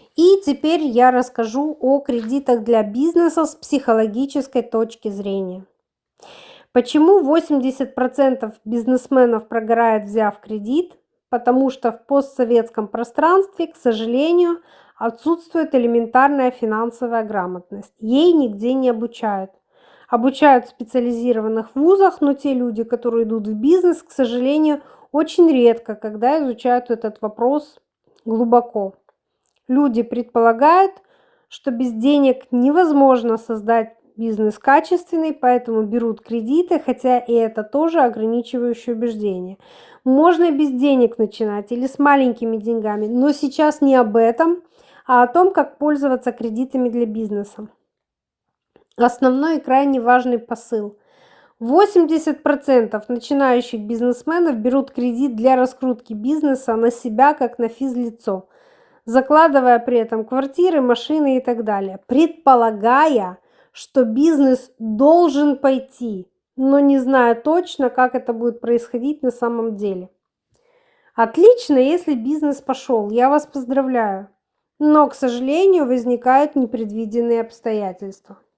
И теперь я расскажу о кредитах для бизнеса с психологической точки зрения. Почему 80% бизнесменов прогорает, взяв кредит? Потому что в постсоветском пространстве, к сожалению, отсутствует элементарная финансовая грамотность. Ей нигде не обучают. Обучают в специализированных вузах, но те люди, которые идут в бизнес, к сожалению, очень редко, когда изучают этот вопрос глубоко. Люди предполагают, что без денег невозможно создать бизнес качественный, поэтому берут кредиты, хотя и это тоже ограничивающее убеждение. Можно и без денег начинать или с маленькими деньгами, но сейчас не об этом, а о том, как пользоваться кредитами для бизнеса. Основной и крайне важный посыл. 80% начинающих бизнесменов берут кредит для раскрутки бизнеса на себя, как на физлицо, закладывая при этом квартиры, машины и так далее, предполагая, что бизнес должен пойти, но не зная точно, как это будет происходить на самом деле. Отлично, если бизнес пошел, я вас поздравляю. Но, к сожалению, возникают непредвиденные обстоятельства.